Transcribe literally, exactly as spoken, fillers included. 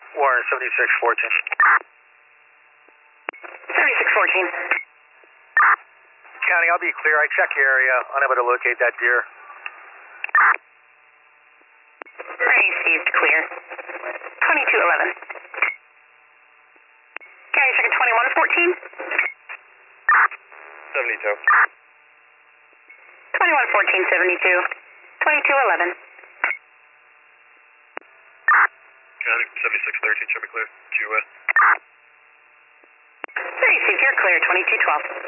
Warren, seventy-six fourteen. seventy-six fourteen. County, I'll be clear. I check your area. Unable to locate that deer. Received, clear. twenty-two eleven. County, second twenty-one fourteen. seventy-two. twenty-one fourteen, seventy-two. twenty-two eleven. County, seventy-six thirteen, should be clear. Q S. Received, you're clear, twenty-two twelve.